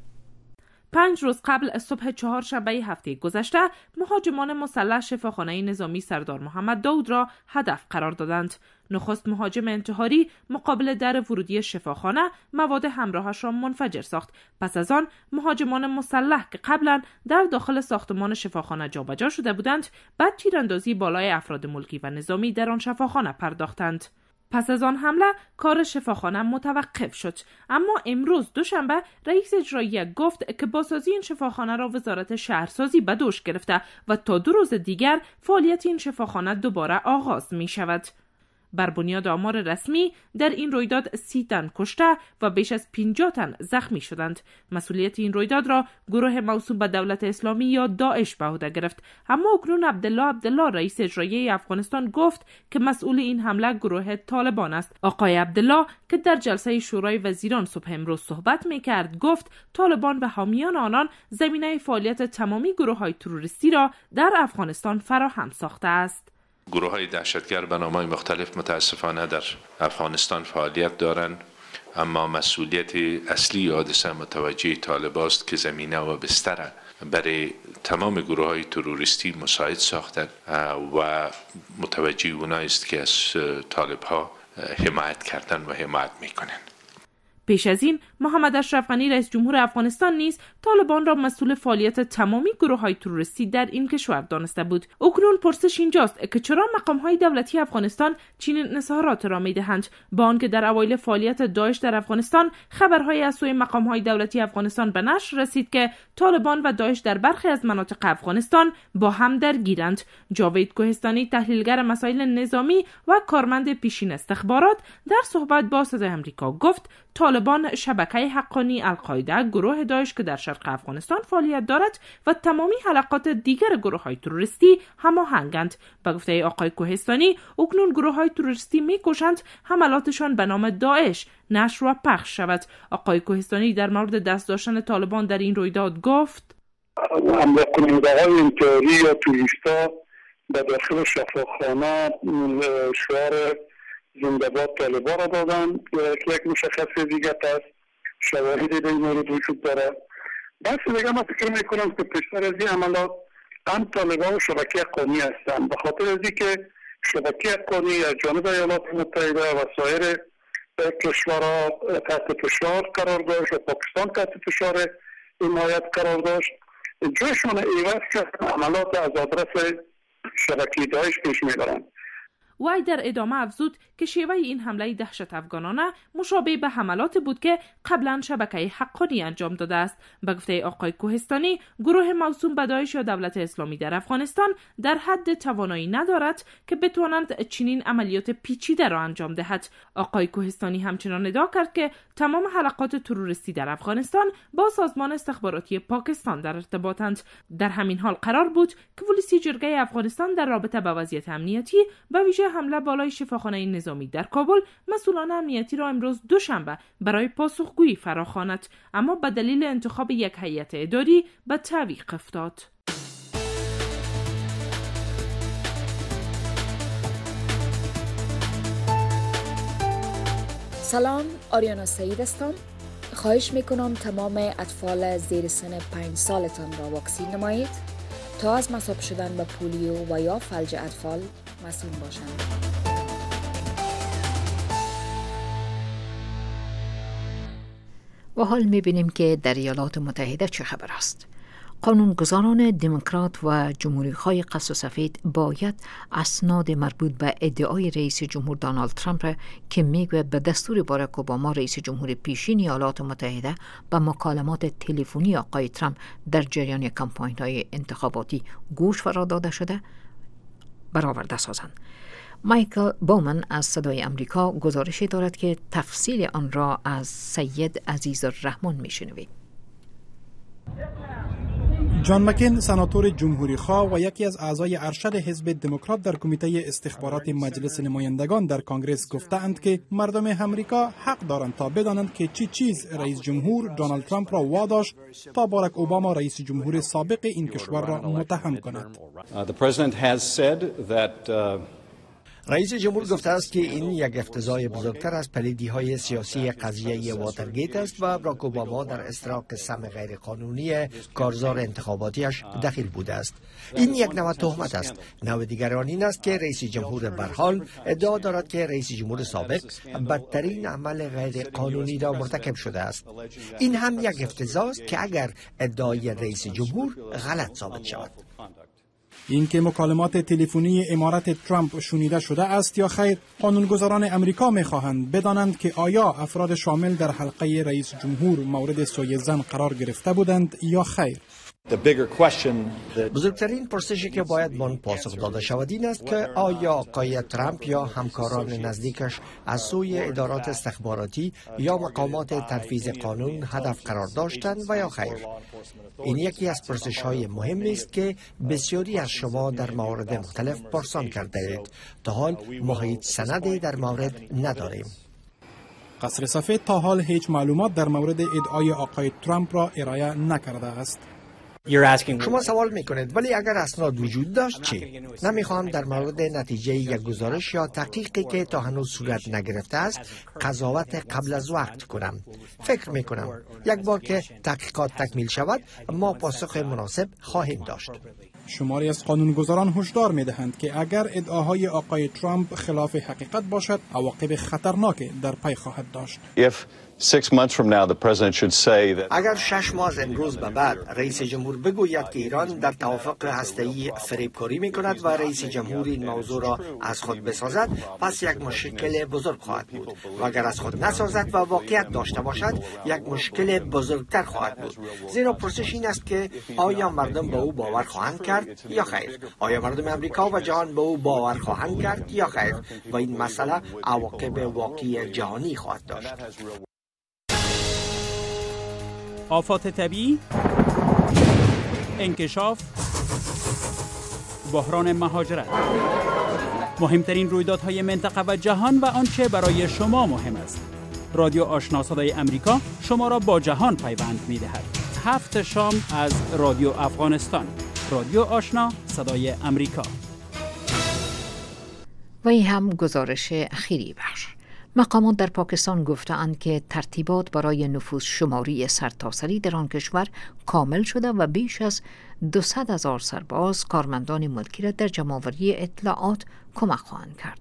پنج روز قبل از صبح چهارشنبه هفته گذشته مهاجمان مسلح شفاخانه نظامی سردار محمد داود را هدف قرار دادند. نخست مهاجم انتحاری مقابل در ورودی شفاخانه مواد همراهش را منفجر ساخت. پس از آن مهاجمان مسلح که قبلا در داخل ساختمان شفاخانه جابجا شده بودند، بعد تیراندازی بالای افراد ملکی و نظامی در آن شفاخانه پرداختند. پس از آن حمله کار شفاخانه متوقف شد، اما امروز دوشنبه رئیس اجرایی گفت که بازسازی این شفاخانه را وزارت شهرسازی به دوش گرفته و تا دو روز دیگر فعالیت این شفاخانه دوباره آغاز می شود. بر بنیاد آمار رسمی در این رویداد سی تن کشته و بیش از پنجاه تن زخمی شدند. مسئولیت این رویداد را گروه موسوم به دولت اسلامی یا داعش به عهده گرفت، اما اکنون عبدالله عبدالله رئیس اجرایی افغانستان گفت که مسئول این حمله گروه طالبان است. آقای عبدالله که در جلسه شورای وزیران صبح امروز صحبت می‌کرد گفت طالبان و حامیان آنان زمینه فعالیت تمامی گروه‌های تروریستی را در افغانستان فراهم ساخته است. گروه های دهشتگرد به نام‌های مختلف متاسفانه در افغانستان فعالیت دارند، اما مسئولیت اصلی حادثه متوجه طالبان است که زمینه و بستر برای تمام گروه های تروریستی مساعد ساختند و متوجه اونایی است که از طالب ها حمایت کردن و حمایت میکنند. پیش از این محمد اشرف غنی رئیس جمهور افغانستان نیز طالبان را مسئول فعالیت تمامی گروه‌های تروریستی در این کشور دانسته بود. اکنون پرسش اینجاست که چرا مقام‌های دولتی افغانستان چنین اظهارات را می‌دهند، با آنکه در اوایل فعالیت داعش در افغانستان خبرهای از سوی مقام‌های دولتی افغانستان به نشر رسید که طالبان و داعش در برخی از مناطق افغانستان با هم درگیرند. جاوید کوهستانی تحلیلگر مسائل نظامی و کارمند پیشین استخبارات در صحبت با صدای آمریکا گفت طالبان، شبکه حقانی، القاعده، گروه داعش که در شرق افغانستان فعالیت دارد و تمامی حلقات دیگر گروه‌های تروریستی هماهنگند. به گفته آقای کوهستانی، اکنون گروه‌های تروریستی می‌کوشند حملاتشان به نام داعش نشر و پخش شود. آقای کوهستانی در مورد دست داشتن طالبان در این رویداد گفت: حمله کننده‌های انتحاری یا توریستا به داخل شفاخانه شعار زنده باد طالبان را دادن که یک مشخصیت است. شواهدی در این مورد وجود داره. بس دیگه من فکر میکنم که پیشتر از این عملات هم طالبان و شبکه حقانی هستند، به خاطر از اینکه شبکه حقانی از جانب ایالات متحده و سایر کشورها تحت فشار قرار داشت و پاکستان تحت فشار حمایت قرار داشت، جایشان ایواز که عملات از آدرس شبکه داعش پیش میبرند. وی در ادامه افزود که شیوه این حمله دهشت افغانانه مشابه به حملات بود که قبلا شبکه حقانی انجام داده است. به گفته آقای کوهستانی، گروه موسوم به داعش یا دولت اسلامی در افغانستان در حد توانایی ندارد که بتوانند چنین عملیات پیچیده را انجام دهد. آقای کوهستانی همچنان ادعا کرد که تمام حلقات تروریستی در افغانستان با سازمان استخباراتی پاکستان در ارتباطند. در همین حال قرار بود که پلیس جرگه افغانستان در رابطه با وضعیت امنیتی به ویژه حمله بالای شفاخانه نظامی در کابل مسئولان امنیتی را امروز دوشنبه برای پاسخگویی فراخواند، اما به دلیل انتخاب یک هیئت اداری به تعویق افتاد. سلام، آریانا سعید هستم. خواهش میکنم تمام اطفال زیر سن پنج سالتان را واکسین نمایید تا از مصاب شدن به پولیو و یا فلج اطفال مسئول باشند. و حال میبینیم که در ایالات متحده چه خبر است. قانونگذاران دموکرات و جمهوری‌خواه قرص سفید باید اسناد مربوط به ادعای رئیس جمهور دونالد ترامپ را که میگوید به دستور باراک اوباما رئیس جمهور پیشین ایالات متحده به مکالمات تلفنی آقای ترامپ در جریان کمپاین‌های انتخاباتی گوش فرا داده شده برآورده سازند. مایکل بومن از صدای امریکا گزارشی دارد که تفصیل آن را از سید عزیزالرحمن میشنوید. جان مکین، سناتور جمهوری خواه و یکی از اعضای ارشد حزب دموکرات در کمیته استخبارات مجلس نمایندگان در کانگرس گفتند که مردم امریکا حق دارند تا بدانند که چی چیز رئیس جمهور دونالد ترامپ را واداشت تا باراک اوباما رئیس جمهور سابق این کشور را متهم کند. رئیس جمهور گفته است که این یک افتضاح بزرگتر از پلیدی‌های سیاسی قضیه واترگیت است و باراک اوباما در استراق سم غیرقانونی کارزار انتخاباتیش دخیل بوده است. این یک نوع تهمت است. نوع دیگر آن این است که رئیس جمهور به هر حال ادعا دارد که رئیس جمهور سابق بدترین عمل غیرقانونی را مرتکب شده است. این هم یک افتضاح است که اگر ادعای رئیس جمهور غلط ثابت شود. اینکه مکالمات تلفنی امارت ترامپ شنیده شده است یا خیر، قانونگذاران امریکا می‌خواهند بدانند که آیا افراد شامل در حلقه رئیس جمهور مورد سوی زن قرار گرفته بودند یا خیر. بزرگترین پرسشی که باید من پاسخ داده شود این است که آیا آقای ترامپ یا همکاران نزدیکش از سوی ادارات استخباراتی یا مقامات تنفیذ قانون هدف قرار داشتند و یا خیر. این یکی از پرسش‌های مهمی است که بسیاری از شما در موارد مختلف پرسان کرده اید. تا حال ما هیچ سندی در مورد نداریم. قصر سفید تا حال هیچ معلومات در مورد ادعای آقای ترامپ را ارائه نکرده است. شما سوال میکنید ولی اگر اسناد وجود داشت چی؟ نمیخوام در مورد نتیجه یک گزارش یا تحقیقی که تا هنوز صورت نگرفته است قضاوت قبل از وقت کنم. فکر میکنم یک بار که تحقیقات تکمیل شود ما پاسخ مناسب خواهیم داشت. شماری از قانونگذاران هشدار میدهند که اگر ادعاهای آقای ترامپ خلاف حقیقت باشد عواقب خطرناکی در پی خواهد داشت. Six months from now, the president should say that. اگر شش ماه از امروز به بعد رئیس جمهور بگوید که ایران در توافق هسته‌ای فریبکاری می‌کند و رئیس جمهور این موضوع را از خود بسازد، پس یک مشکل بزرگ خواهد بود. و اگر از خود نسازد و واقعیت داشته باشد، یک مشکل بزرگتر خواهد بود. زیرا پرسش این است که آیا مردم به او باور خواهند کرد یا خیر؟ آیا مردم امریکا و جهان به او باور خواهند کرد یا خیر؟ و این مسئله عواقب واقعی جهانی خواهد داشت. آفات طبیعی، انکشاف، بحران مهاجرت، مهمترین رویدادهای منطقه و جهان و آنچه برای شما مهم است. رادیو آشنا صدای امریکا شما را با جهان پیوند می‌دهد. هفت شام از رادیو افغانستان. رادیو آشنا صدای امریکا. و این هم گزارش اخیری بخش. مقامات در پاکستان گفتند که ترتیبات برای نفوس شماری سرتاسری در آن کشور کامل شده و بیش از دویست هزار سرباز کارمندان ملکی را در جمع‌آوری اطلاعات کمک خواهند کرد.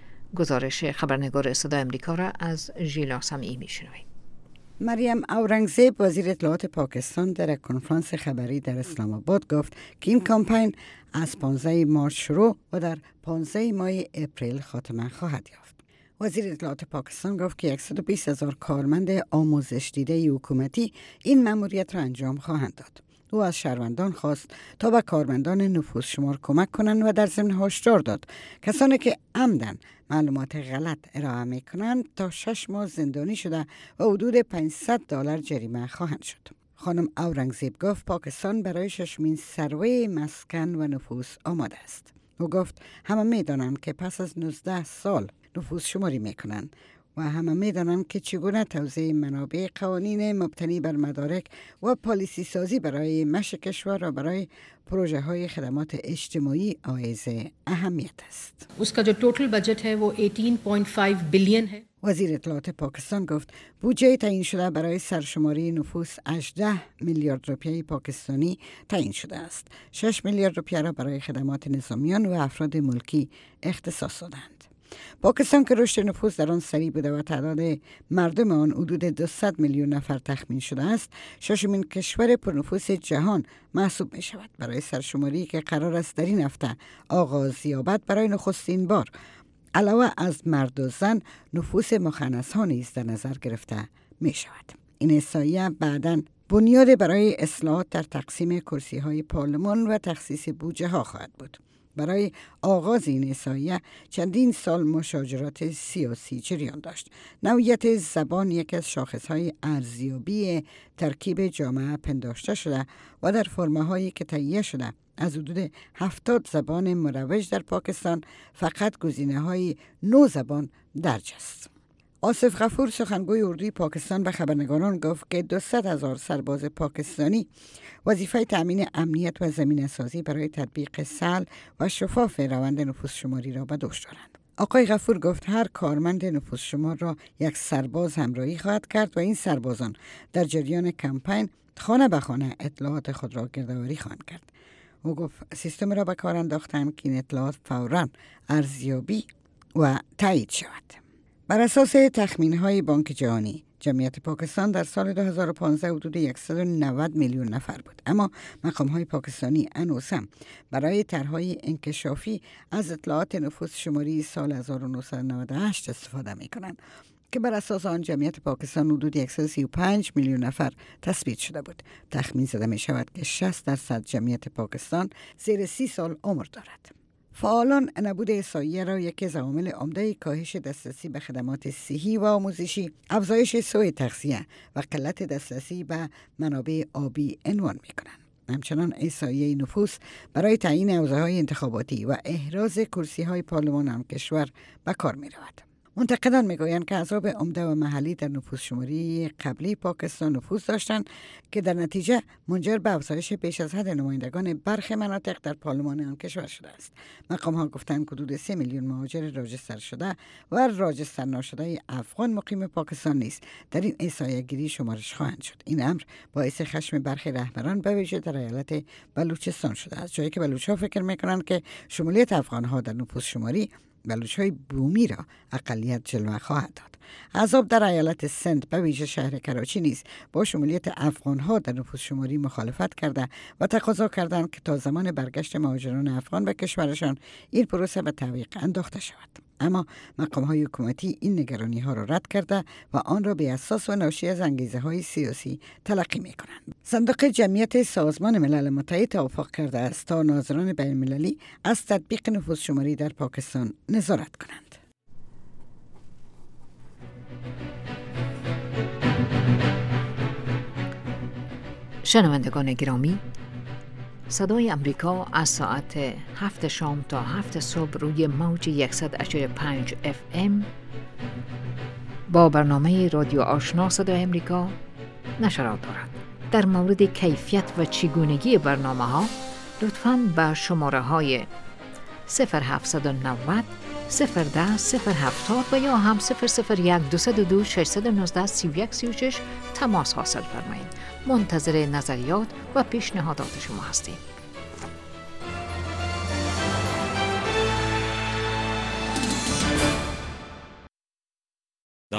گزارش خبرنگار صدای امریکا را از ژیلا سمیعی میشنوید. مریم اورنگزیب وزیر اطلاعات پاکستان در یک کنفرانس خبری در اسلام آباد گفت که این کمپین از پانزده مارس شروع و در پانزده ماه اپریل خاتمه خواهد یافت. وزیر اطلاعات پاکستان گفت که صد و بیست هزار کارمند آموزش دیده حکومتی این مأموریت را انجام خواهند داد. او از شهروندان خواست تا به کارمندان نفوس شمار کمک کنند و در ضمن هشدار داد کسانی که عمدن معلومات غلط ارائه می کنند تا شش ماه زندانی شده و حدود پانصد دلار جریمه خواهند شد. خانم اورنگزیب گفت پاکستان برای ششمین سروه مسکن و نفوس آماده است. او گفت همه می دانند که پس از نوزده سال نفوس شماری می کنند و همه می دانند که چگونه توزیع منابع قوانین مبتنی بر مدارک و پالیسی سازی برای مشی کشور و برای پروژه های خدمات اجتماعی حائز اهمیت است. उसका जो total budget है वो अठारह पॉइंट पाँच बिलियन है. وزیر اطلاعات پاکستان گفت بودجه تعیین شده برای سرشماری نفوس هجده میلیارد روپیه پاکستانی تعیین شده است. شش میلیارد روپیه را برای خدمات نظامیان و افراد ملکی اختصاص دادند. پاکستان که رشد نفوس در آن سریع بوده و تعداد مردم آن حدود دویست میلیون نفر تخمین شده است، ششمین کشور پرنفوس جهان محسوب می شود. برای سرشماری که قرار است در این هفته آغاز یابد برای نخستین بار علاوه از مرد و زن نفوس مخنث ها نیز در نظر گرفته می شود. این احصایه بعداً بنیاد برای اصلاحات در تقسیم کرسی های پارلمان و تخصیص بودجه ها خواهد بود. برای آغاز این احصایه چندین سال مشاجرات سیاسی جریان داشت. نوعیت زبان یکی از شاخصهای ارزیابی ترکیب جامعه پنداشته شده و در فرمه‌هایی که تهیه شده از حدود هفتاد زبان مروج در پاکستان فقط گزینه‌های نه زبان درج است. آصف غفور سخنگوی اردوی پاکستان به خبرنگاران گفت که دویست هزار سرباز پاکستانی وظیفه تأمین امنیت و زمینه سازی برای تطبیق سهل و شفاف روند نفوس شماری را به دوش دارند. آقای غفور گفت هر کارمند نفوس شمار را یک سرباز همراهی خواهد کرد و این سربازان در جریان کمپین خانه به خانه اطلاعات خود را گردآوری خواهند کرد. او گفت سیستم را به کار انداختند که این اطلاعات فوراً ارزیابی و تایید شود. بر اساس تخمین‌های بانک جهانی، جمعیت پاکستان در سال دو هزار و پانزده حدود صد و نود میلیون نفر بود، اما مقام‌های پاکستانی هنوز هم برای طرح‌های انکشافی از اطلاعات نفوس شماری سال هزار و نهصد و نود و هشت استفاده می‌کنند که بر اساس آن جمعیت پاکستان حدود صد و سی و پنج میلیون نفر تثبیت شده بود. تخمین زده می‌شود که شصت درصد جمعیت پاکستان زیر سی سال عمر دارد. فعالان نبود احصایه را یکی از عوامل عمده کاهش دسترسی به خدمات صحی و آموزشی، افزایش سوء تغذیه و قلت دسترسی به منابع آبی عنوان می‌کنند. همچنان احصایه نفوس برای تعیین حوزه‌های انتخاباتی و احراز کرسی‌های پارلمان هم کشور به کار می‌رود. منتقدان میگویند که احزاب عمده و محلی در نفوس شماری قبلی پاکستان نفوذ داشتند که در نتیجه منجر به افزایش بیش از حد نمایندگان برخی مناطق در پارلمان آن کشور شده است. مقام‌ها گفتند که حدود سه میلیون مهاجر راجستر شده و راجستر ناشده افغان مقیم پاکستان نیز در این احصایه گیری شمارش خواهند شد. این امر باعث خشم برخی رهبران به ویژه در ایالت بلوچستان شده است، جایی که بلوچ‌ها فکر می‌کنند که شمولیت افغان‌ها در نفوس شماری بلوچ‌های بومی را اقلیت جلوه خواهد داد. احزاب در ایالت سند به ویژه شهر کراچی نیز با شمولیت افغان‌ها در نفوس شماری مخالفت کرده و تقاضا کردند که تا زمان برگشت مهاجران افغان به کشورشان این پروسه به تعویق انداخته شود. اما مقام‌های حکومتی این نگرانی‌ها را رد کرده و آن را به اساس و ناشی از انگیزه‌های سیاسی تلقی می‌کنند. صندوق جمعیت سازمان ملل متحد توافق کرده است تا ناظران بین‌المللی از تطبیق نفوس شماری در پاکستان نظارت کنند. شنوندگان گرامی، صدای امریکا از ساعت هفت شام تا هفت صبح روی موج صد و پنج اف ام با برنامه رادیو آشنا صدای امریکا نشرات دارد. در مورد کیفیت و چگونگی برنامه ها لطفاً به شماره های صفر هفت نه صفر صفر ده صفر هفتاد و یا هم صفر صفر یک دو صفر دو شش یک نه سی یک سی و شش تماس حاصل فرمایید. منتظر نظریات و پیشنهادات شما هستیم.